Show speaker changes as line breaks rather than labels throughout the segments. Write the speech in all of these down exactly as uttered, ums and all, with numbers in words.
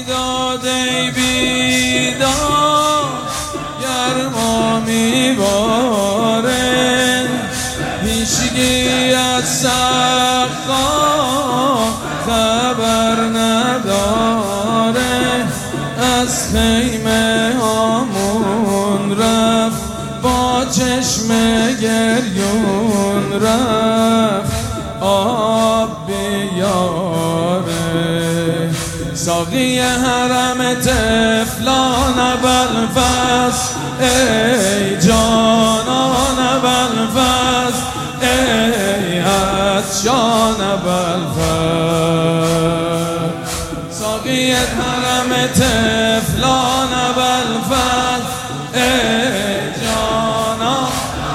بیداد ای بیداد گرما میباره، هیچگی از سقا خبر نداره، از خیمه هامون رفت با چشم گریون رفت آب بیاره. ساقی حرم طفلان ابوالفضل ای جانان ابوالفضل ای عطشان ابوالفضل. ساقی حرم طفلان ابوالفضل ای جانان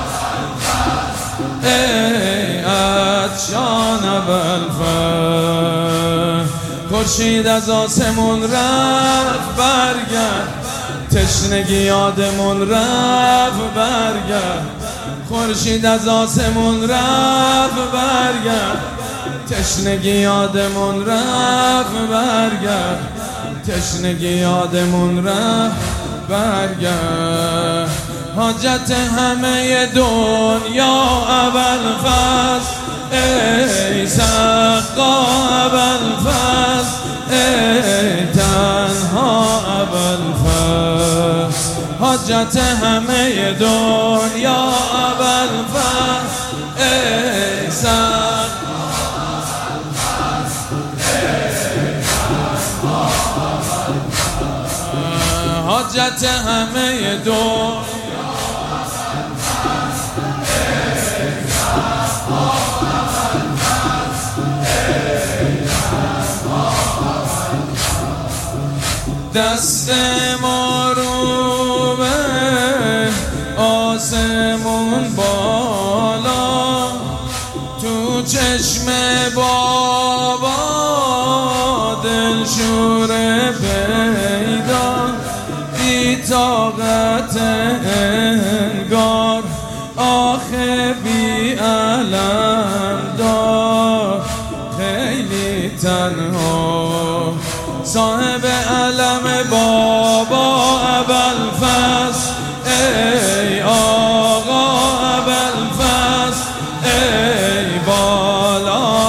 ای عطشان ابوالفضل. خورشید از آسمون رفت برگرد، تشنگی یادمون رفت برگرد. خورشید از آسمون رفت برگرد، تشنگی یادمون رفت برگرد. تشنگی یادمون رفت برگرد. حاجت همه دنیا ابوالفضل ای سقا ابوالفضل ای تنها ابوالفضل. حاجت همه دنیا ابوالفضل ای سقا حاجت همه دنیا دست ما رو به آسمون بالا، تو چشم بابا دلشور پیدا، بی طاقت انگار آخه بی علم دار، خیلی تنها صاحب علم بابا ابوالفضل ای آقا ابوالفضل ای بالا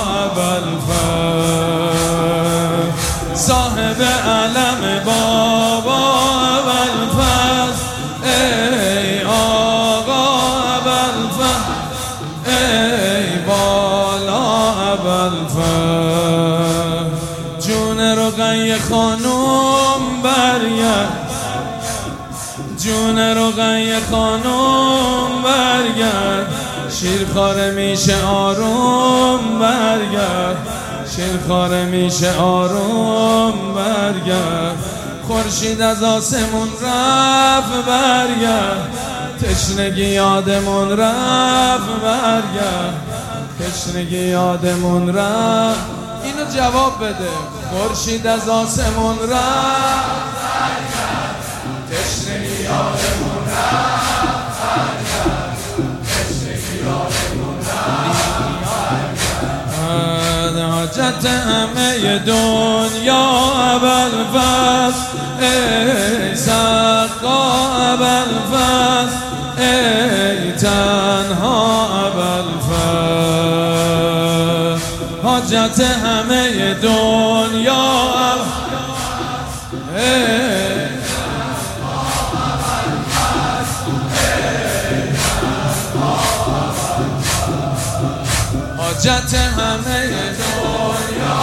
ابوالفضل. صاحب علم بابا ابوالفضل ای آقا ابوالفضل ای بالا ابوالفضل. جون رقیه خانم برگرد، جون رقیه خانم برگرد، شیرخواره میشه آروم برگرد، شیرخواره میشه آروم برگرد. خورشید از آسمون رفت برگرد، تشنگی یادمون رفت برگرد، تشنگی یادمون رفت. اینو جواب بده. خورشید از آسمون رفت برگرد، تشنگی یادمون رفت برگرد، تشنگی یادمون رفت. حاجت همه دنیا ابوالفضل ای سقا ابوالفضل ای تنها ابوالفضل. حاجت همه دنیا ای حاجت همه دنیا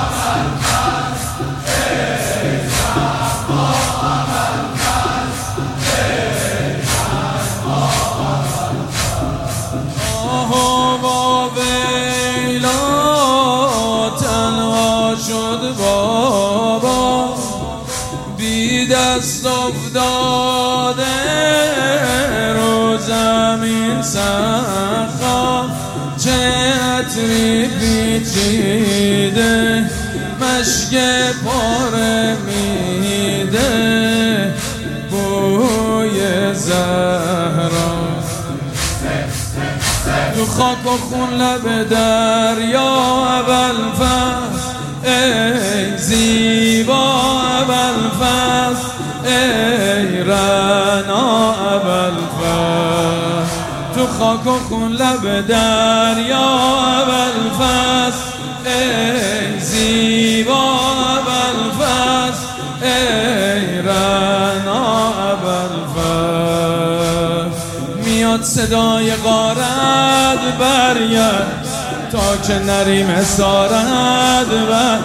شد بابا، بی دست افتاده رو زمین سخا، چه عطری پیچیده مشک پاره میده، بوی زهرا تو خاک و خون لب دریا ابوالفضل ای زیبا ابوالفضل خاک و خون لب دریا ابوالفضل ای زیبا ابوالفضل ای رعنا ابوالفضل میاد صدای غارت برگرد تا که نریم اسارت بر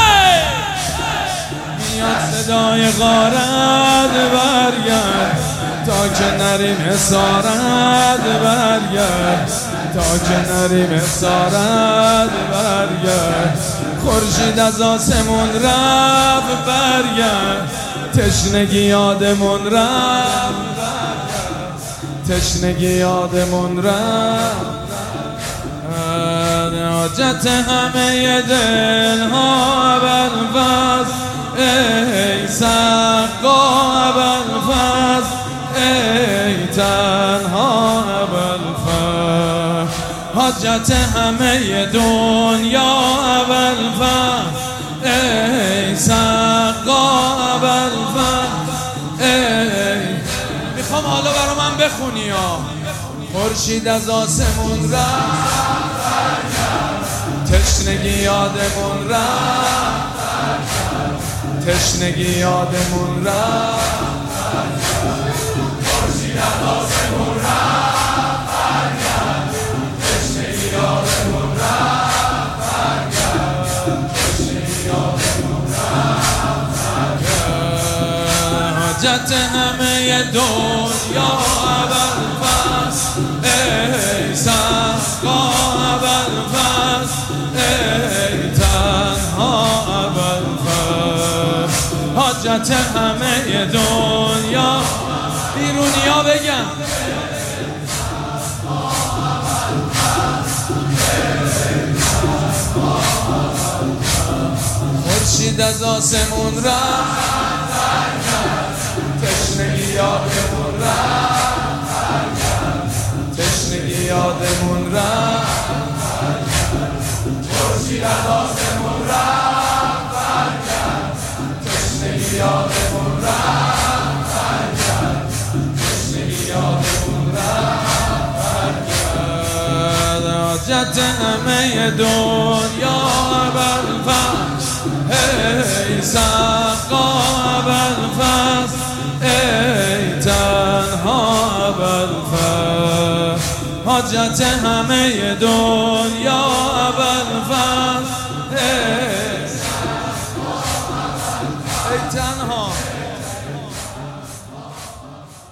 میاد صدای غارت برگرد تا که نریم اسارت برگرد تا که نریم اسارت برگرد خورشید از آسمون رفت برگرد تشنگی یادمون رفت تشنگی یادمون رفت حاجت همه دل ها ابوالفضل ای سقا ابوالفضل ای تنها ابوالفضل حاجت همه دنیا ابوالفضل ای سقا ابوالفضل ای میخوام حالا برا من بخونی ها خورشید از آسمون رفت تشنگی یادمون رفت تشنگی یادمون رفت خورشید از آسمون رفت تشنگی یادمون رفت تشنگی یادمون رفت حاجت همه دنیا ابوالفضل ای سقا ابوالفضل ای تنها ابوالفضل حاجت همه دنیا بیرونیا بگم خورشید از آسمون رفت تشنگی یادمون رفت تشنگی یادمون رفت خورشید از آسمون رفت تشنگی یادمون رفت تشنگی یادمون رفت حاجت همه دنیا ابوالفضل ای سقا ابوالفضل ای تنها ابوالفضل حاجت همه دنیا ابوالفضل ای تنها